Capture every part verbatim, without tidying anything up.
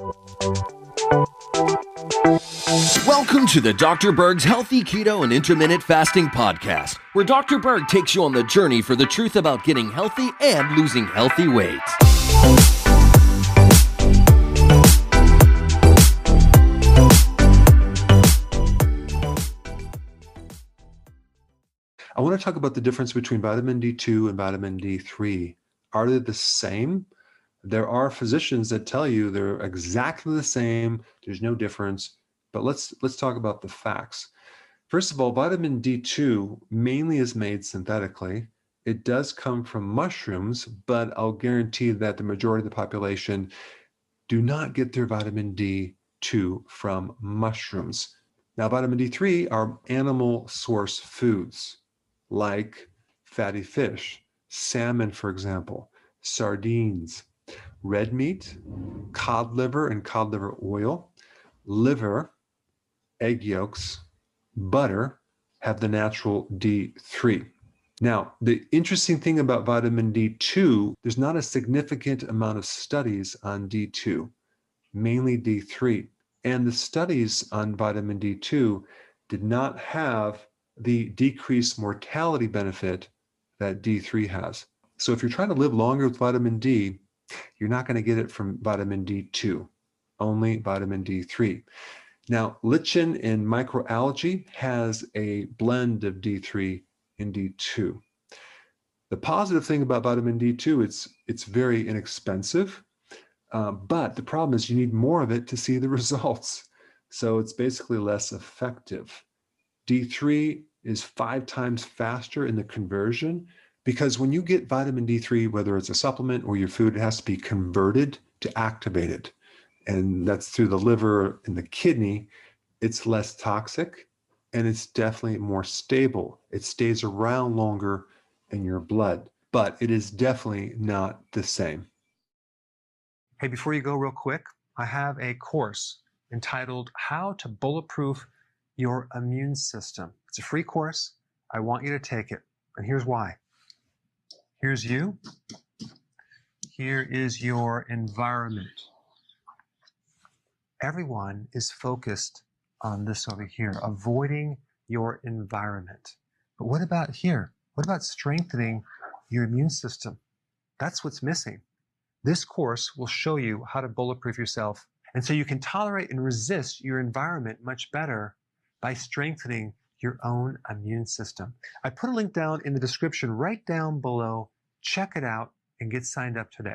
Welcome to the Doctor Berg's Healthy Keto and Intermittent Fasting Podcast, where Doctor Berg takes you on the journey for the truth about getting healthy and losing healthy weight. I want to talk about the difference between vitamin D two and vitamin D three. Are they the same? There are physicians that tell you they're exactly the same. There's no difference. But let's let's talk about the facts. First of all, vitamin D two mainly is made synthetically. It does come from mushrooms, but I'll guarantee that the majority of the population do not get their vitamin D two from mushrooms. Now, vitamin D three are animal source foods like fatty fish, salmon, for example, sardines, red meat, cod liver and cod liver oil, liver, egg yolks, butter have the natural D three. Now, the interesting thing about vitamin D two, there's not a significant amount of studies on D two, mainly D three. And the studies on vitamin D two did not have the decreased mortality benefit that D three has. So if you're trying to live longer with vitamin D, you're not going to get it from vitamin D two, only vitamin D three. Now, lichen in microalgae has a blend of D three and D two. The positive thing about vitamin D two, it's, it's very inexpensive, uh, but the problem is you need more of it to see the results. So it's basically less effective. D three is five times faster in the conversion because when you get vitamin D three, whether it's a supplement or your food, it has to be converted to activated. And that's through the liver and the kidney. It's less toxic and it's definitely more stable. It stays around longer in your blood, but it is definitely not the same. Hey, before you go real quick, I have a course entitled How to Bulletproof Your Immune System. It's a free course. I want you to take it. And here's why. Here's you. Here is your environment. Everyone is focused on this over here, avoiding your environment. But what about here? What about strengthening your immune system? That's what's missing. This course will show you how to bulletproof yourself, and so you can tolerate and resist your environment much better by strengthening your own immune system. I put a link down in the description right down below. Check it out and get signed up today.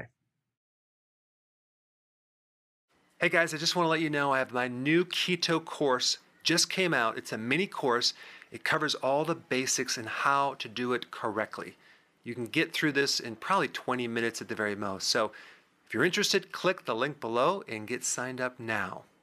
Hey guys, I just want to let you know I have my new keto course just came out. It's a mini course. It covers all the basics and how to do it correctly. You can get through this in probably twenty minutes at the very most. So if you're interested, click the link below and get signed up now.